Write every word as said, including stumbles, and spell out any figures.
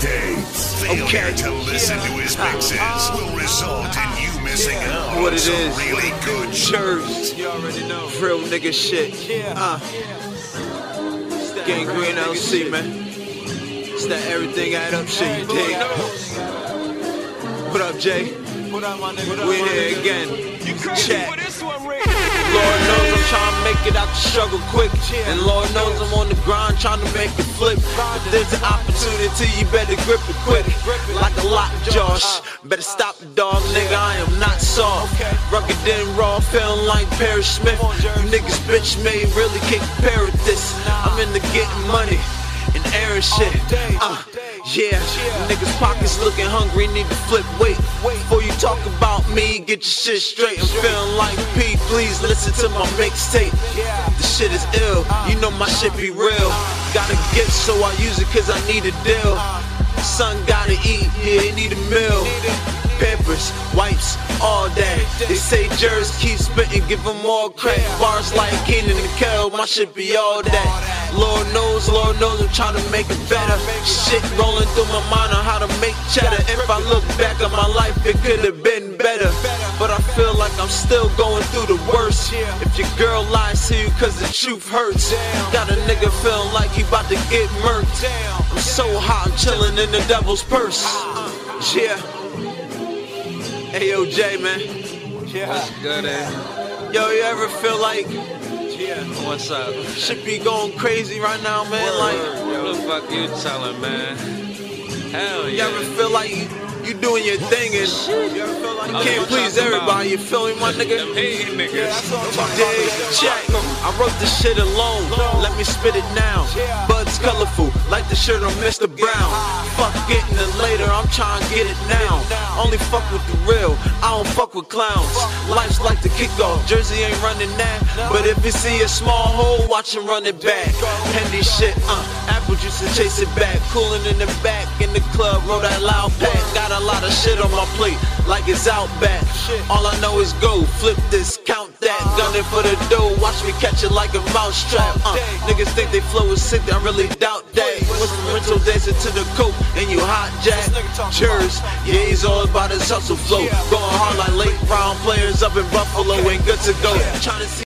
Mixtapes. Failure Okay. to listen to his mixes will result in you missing out What on it some is. really good shit. Church, real nigga shit. Uh, Gangrene L C, man. It's that everything add up shit, you dig? What up, Jay? We in here again. Chat. Lord knows I'm trying to make it out the struggle quick. And Lord knows I'm on the grind trying to make it flip. If there's an opportunity, you better grip it quick. Like a lock, Josh. Better stop the dog, nigga, I am not soft. Rugged and raw, feeling like Perry Smith. You niggas bitch made, really can't compare with this. I'm into getting money and airing shit. Uh, yeah, niggas pockets looking hungry, need to flip weight. Before you talk about me, get your shit straight. I'm feeling like P, please listen to my mixtape. The shit is ill, you know my shit be real. Got a gift, so I use it cause I need a deal. Son gotta eat, yeah, he need a meal. Pampers, wipes, all that. They say Jers keep spitting, give them all crack. Bars like Keenan and Kel, my shit be all that. Lord knows, Lord knows I'm trying to make it better. Shit rolling through my mind on how to make cheddar. If I look back on my life, it could have been better. But I feel like I'm still going through the worst. If your girl lies to you cause the truth hurts, got a nigga feeling like he about to get murked. I'm so hot, I'm chilling in the devil's purse. Yeah. Hey yo, Jay, man. What's good, eh? Yo, you ever feel like What's up? shit be going crazy right now, man? Like, What the fuck you telling, man? Hell you yeah. ever feel like you, you doing your thing and you ever feel like you can't please everybody? You feel me, my nigga? Them hating niggas. Dig, check. I wrote this shit alone. Let me spit it now. Bud's colorful, like the shirt on Mister Brown. Fuck getting it later, I'm trying to get it now. Only fuck with the real, I don't fuck with clowns. Life's like the kickoff, Jersey ain't running that. But if you see a small hole, watch him run it back. Handy shit, uh, apple juice and chase it back. Cooling in the back, in the club, roll that loud pack. Got a lot of shit on my plate, like it's out back. All I know is go, flip this, count that. Gunning for the dough, watch me catch it like a mouse trap. Uh, niggas think they flow is sick, I really doubt that. What's the rental dancing to the coke, and you hot jack. Cheers, yeah, he's all about his hustle flow. Going hard like late round players up in Buffalo, ain't good to go. Trying to see